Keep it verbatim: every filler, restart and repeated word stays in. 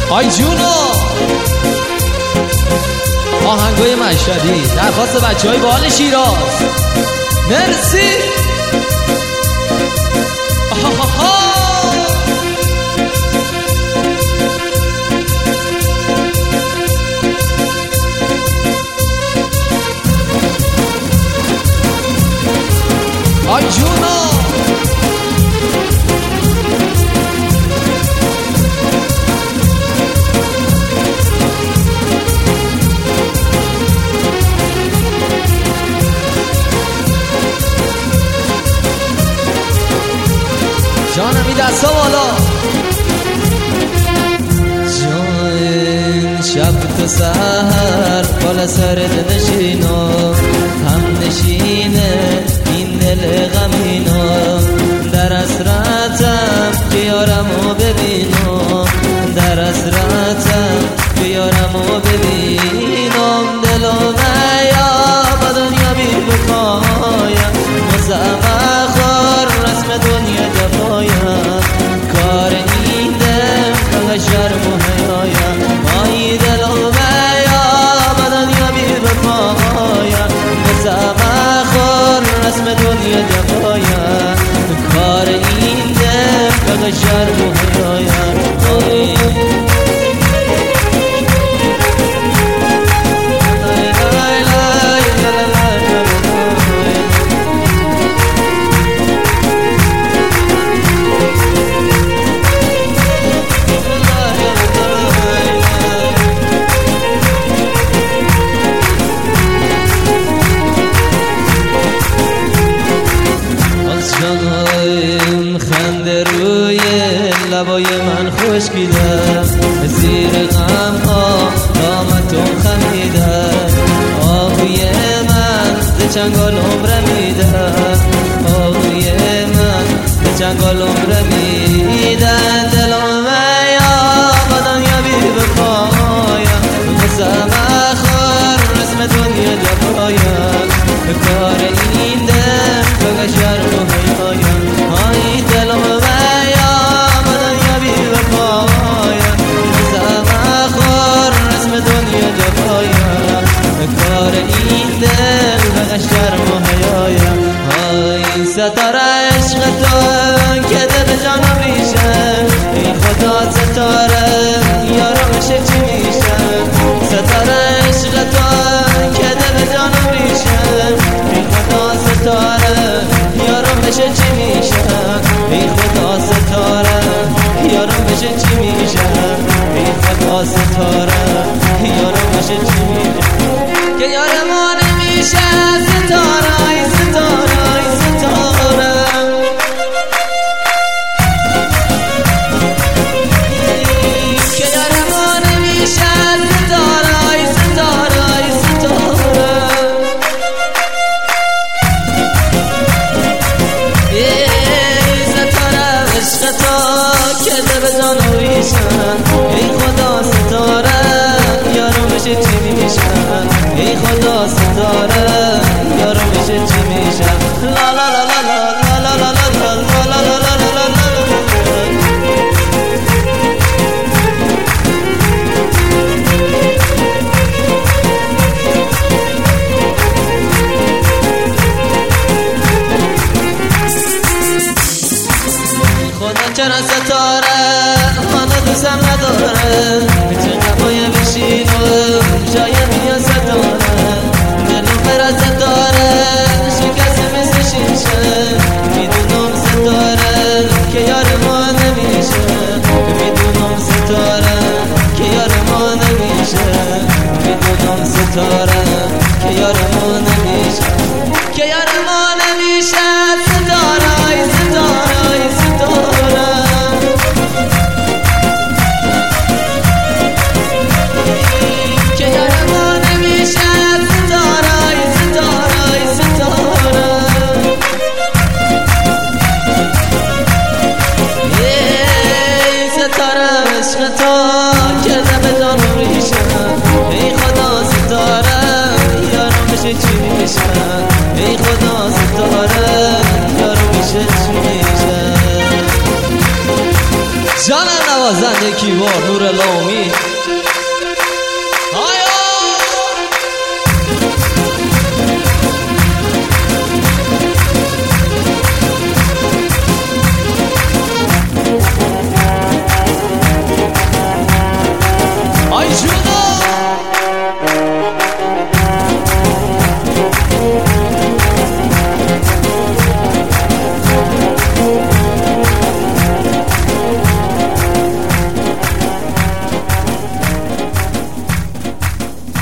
آی جونو آهنگای مشهدی درخواست بچه های بال شیراز. مرسی. آها آی جونو جانم این دستا بالا. جان شب تو سهر بالا سرت نشینم هم نشینه این دل غمینم در اسرتم بیارمو ببینم در اسرتم بیارمو ببینم دلو میا با دنیا بی بکایم مزمه خور رسم دنیا جفایم کار این دل فقط شرم و حیایم مایی دلو میا با دنیا بی بکایم مزمه خور رسم دنیا جفایم کار این دل فقط شرم و حیایم خنده روی لبای من خوشگیده زیر غم ها دامتون خمیده آهوی من ز چنگال عمره میده آهوی من ز چنگال عمره میده دلم میا با دنیا بی بپایم مزمه خور رسم دنیا جفایم کار این دل فقط شرم و حیایم های دلم میا با دنیا بی وفایم مزمه خور رسم دنیا جفایم کار این دل فقط شرم و حیایم های ستاره عشق تو که دل جانم ریشه ای خدا ستاره یارم میشه چی میشه ستاره عشق تو که دل جانم ریشه ای خدا ستاره یارم میشه چی میشه ای خدا ستاره یارم میشه چی میشه ای خدا ستاره یارم میشه چی میشه که یارم نمیشه ستاره ای ستاره ای ستاره که یارم نمیشه ستاره ای ستاره ای ستاره ای خدا ستاره یارو میشه چی میشن ای خدا ستاره یارو میشه چی میشن لا لا لا لا لا لا لا لا لا لا لا خدا چرا ستاره منو دوستم نداره میتونه قبای بشین و جای میان ستاره دلو برا ستاره شکست مثل شیشه میدونم ستاره که یار ما نمیشه میدونم ستاره که یار ما نمیشه میدونم ستاره که یار ما نمیشه که یار ما نمیشه ستاره ای ستاره ای ستاره که یار ما نمیشه ستاره ای ستاره ای ستاره ای ستاره عشق تو که دم جانم ریشه ای خدا ستاره یارم میشه چی میشه ای خدا ستاره یارم میشه چی میشه جان نوازنده کیبورد نور لامی آی